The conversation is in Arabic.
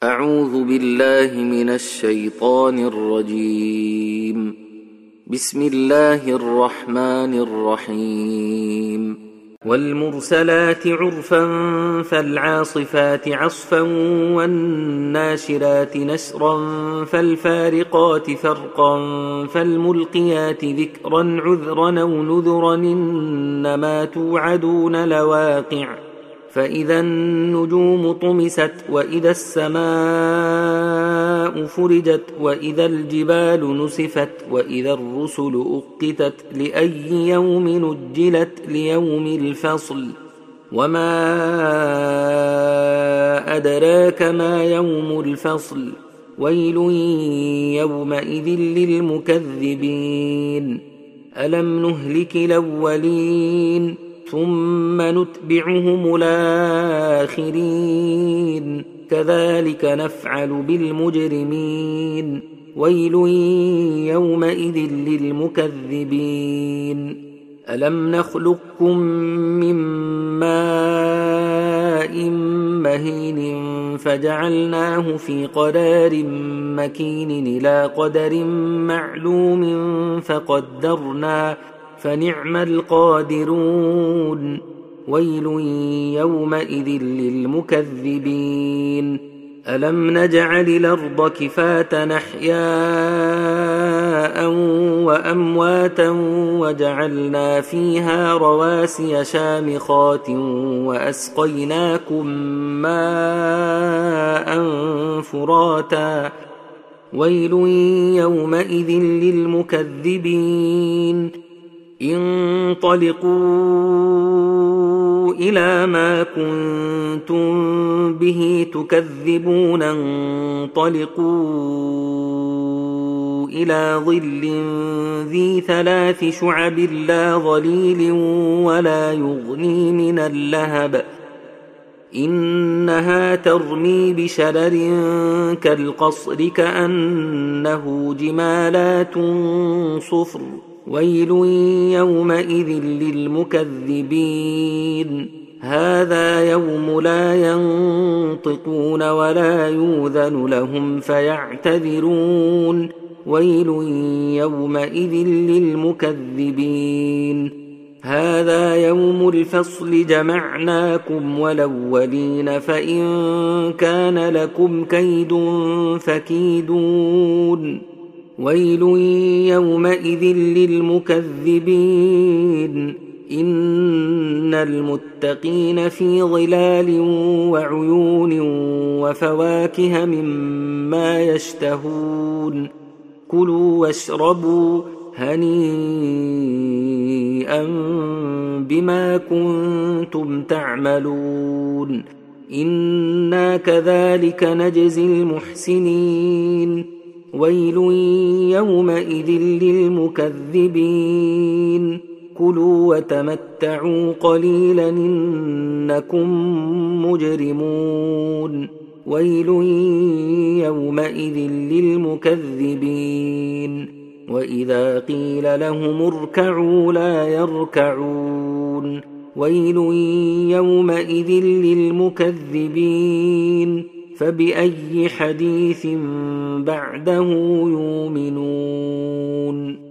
أعوذ بالله من الشيطان الرجيم. بسم الله الرحمن الرحيم. والمرسلات عرفا فالعاصفات عصفا والناشرات نشرا فالفارقات فرقا فالملقيات ذكرا عذرا أو نذرا إنما توعدون لواقع فإذا النجوم طمست وإذا السماء فرجت وإذا الجبال نسفت وإذا الرسل أقتت لأي يوم نجلت ليوم الفصل وما أدراك ما يوم الفصل ويل يومئذ للمكذبين ألم نهلك الأولين ثم نتبعهم الآخرين كذلك نفعل بالمجرمين ويل يومئذ للمكذبين ألم نخلقكم من ماء مهين فجعلناه في قرار مكين إلى قدر معلوم فقدرنا فنعم القادرون ويل يومئذ للمكذبين ألم نجعل الأرض كفاة أحياء وأمواتا وجعلنا فيها رواسي شامخات وأسقيناكم ماء فراتا ويل يومئذ للمكذبين انطلقوا إلى ما كنتم به تكذبون انطلقوا إلى ظل ذي 3 شعب لا ظليل ولا يغني من اللهب إنها ترمي بشرر كالقصر كأنه جمالات صفر ويل يومئذ للمكذبين هذا يوم لا ينطقون ولا يؤذن لهم فيعتذرون ويل يومئذ للمكذبين هذا يوم الفصل جمعناكم والأولين فإن كان لكم كيد فكيدون ويل يومئذ للمكذبين إن المتقين في ظلال وعيون وفواكه مما يشتهون كلوا واشربوا هنيئا بما كنتم تعملون إنا كذلك نجزي المحسنين ويل يومئذ للمكذبين كلوا وتمتعوا قليلا إنكم مجرمون ويل يومئذ للمكذبين وإذا قيل لهم اركعوا لا يركعون ويل يومئذ للمكذبين فبأي حديث بعده يؤمنون